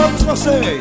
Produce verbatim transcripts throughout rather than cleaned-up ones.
todos vocês.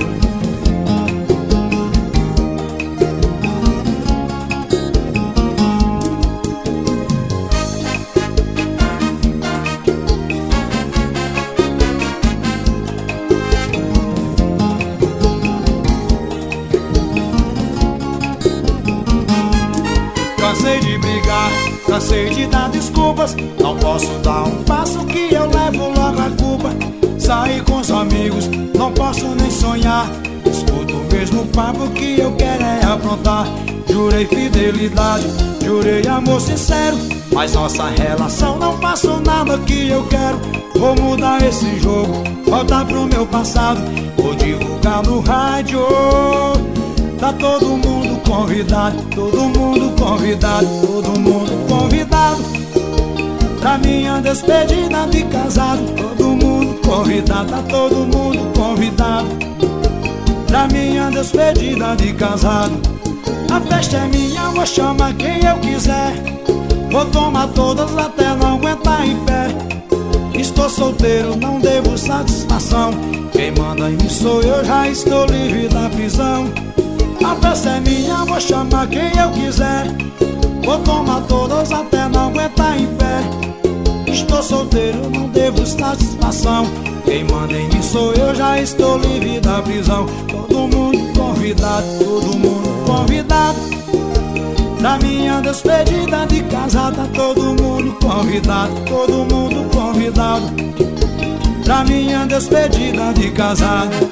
Cansei de brigar, cansei de dar desculpas. Não posso dar um passo que eu levo logo a culpa. Sair com os amigos, não posso nem sonhar. Escuto o mesmo papo que eu quero é aprontar. Jurei fidelidade, jurei amor sincero, mas nossa relação não passou nada que eu quero. Vou mudar esse jogo, voltar pro meu passado. Vou divulgar no rádio, tá todo mundo convidado, todo mundo convidado, todo mundo convidado pra minha despedida de casado. Todo mundo convidado, tá todo mundo convidado pra minha despedida de casado. A festa é minha, vou chamar quem eu quiser. Vou tomar todas até não aguentar em pé. Estou solteiro, não devo satisfação. Quem manda em mim sou eu, já estou livre da prisão. A festa é minha, vou chamar quem eu quiser. Vou tomar todas até não aguentar em pé. Estou solteiro, não devo satisfação. Quem manda em mim sou eu, já estou livre da prisão. Todo mundo convidado, todo mundo convidado pra minha despedida de casada. Todo mundo convidado, todo mundo convidado pra minha despedida de casada.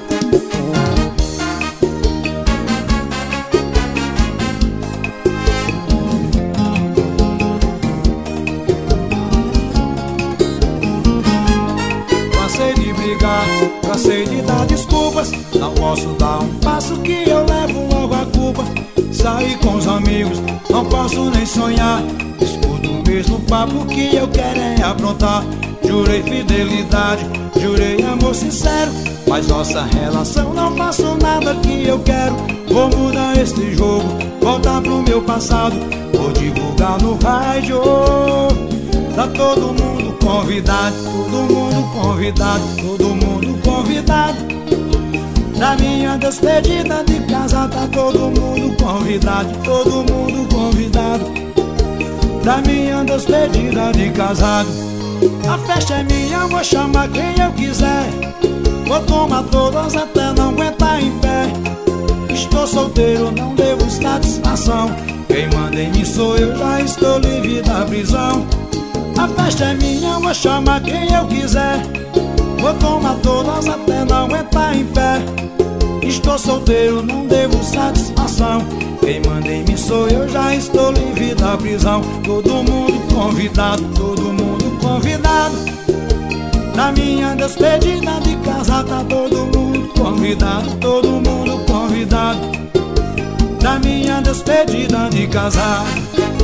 Cansei de brigar, cansei de dar desculpas. Não posso dar um passo que eu levo logo a culpa. Sair com os amigos, não posso nem sonhar. Escuto o mesmo papo que eu quero é aprontar. Jurei fidelidade, jurei amor sincero, mas nossa relação não passou nada que eu quero. Vou mudar este jogo, voltar pro meu passado. Vou divulgar no rádio, tá todo mundo convidado, todo mundo convidado, todo mundo convidado pra minha despedida de casa. Tá todo mundo convidado, todo mundo convidado pra minha despedida de casado. A festa é minha, vou chamar quem eu quiser. Vou tomar todas até não aguentar em pé. Estou solteiro, não devo satisfação. Quem manda em mim sou eu, já estou livre da prisão. A festa é minha, vou chamar quem eu quiser. Vou tomar todas até não aguentar em pé. Estou solteiro, não devo satisfação. Quem manda em mim sou eu, já estou livre da prisão. Todo mundo convidado, todo mundo convidado pra minha despedida de casa. Tá todo mundo convidado, todo mundo convidado pra minha despedida de casado.